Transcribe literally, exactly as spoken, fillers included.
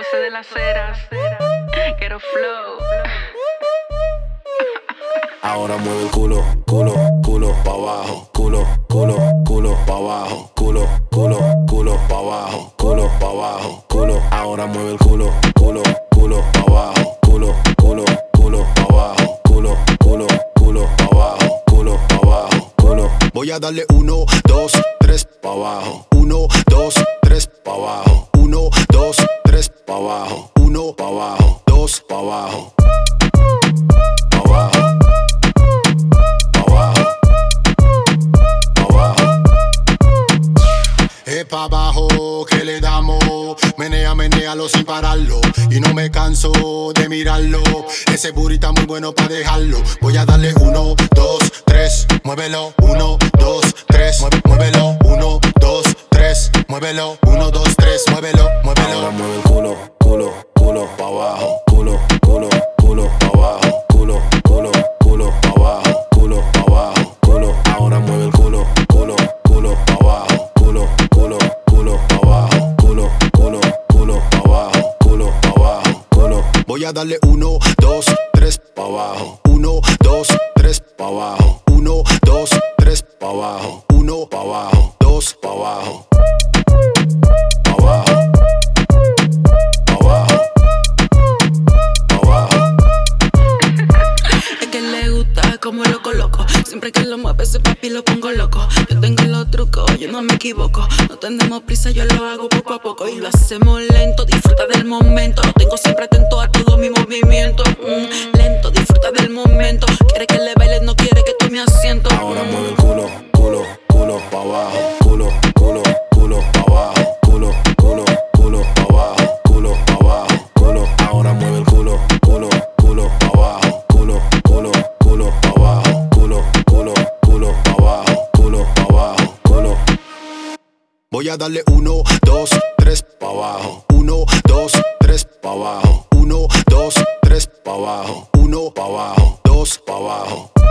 José de las Heras, quiero flow. Ahora mueve el culo, culo, culo pa' abajo, culo, culo, culo pa' abajo, culo, culo, culo pa' abajo, culo pa' abajo, culo. Ahora mueve el culo, culo, culo pa' abajo, culo, culo, culo pa' abajo, culo, culo, culo pa' abajo, culo pa' abajo, culo. Voy a darle uno, dos, tres pa' abajo, uno, dos, tres pa' abajo, uno, dos, tres pa' abajo, uno pa' abajo, dos pa' abajo. Es pa' abajo que le damos, menea, menealo sin pararlo. Y no me canso de mirarlo, ese booty está muy bueno pa' dejarlo. Voy a darle uno, dos, tres, muévelo. Uno, dos, tres, muévelo. Uno, dos, tres, muévelo. Uno, dos, tres, muévelo, muévelo. Ahora mueve el culo, culo, culo pa' abajo. Culo, culo, culo pa' abajo. Culo, culo, culo pa' abajo. Culo pa' abajo, culo. Ahora mueve el culo, culo, culo pa' abajo. Culo, culo, culo pa' abajo, culo, culo, culo pa' abajo, culo pa' abajo, culo. Voy a darle uno, dos, tres pa' abajo, uno, dos, tres pa' abajo, uno, dos, tres pa' abajo, uno pa' abajo, dos pa' abajo. Pa' abajo, pa' abajo, pa' abajo. Es que le gusta como lo coloco. Siempre que lo mueve ese papi lo pongo loco. Yo tengo los trucos, yo no me equivoco. No tenemos prisa, yo lo hago poco a poco. Y lo hacemos lento, disfruta del momento. Lo tengo siempre atento a todos mis movimientos. mm, Lento, disfruta del momento. Quiere que le baile, no quiere que tome asiento. Ahora mueve el culo, culo, culo pa' abajo. Culo, culo, culo pa' abajo. Culo, culo, culo pa' abajo. Culo pa' abajo, culo. Ahora mueve el culo, culo, culo pa' abajo. Culo, culo, culo pa' abajo. Culo, culo, culo pa' abajo. Culo pa' abajo, culo. Voy a darle uno, dos, tres pa' abajo. Uno, dos, tres pa' abajo. Uno, dos, tres pa' abajo. Uno pa' abajo, dos pa' abajo.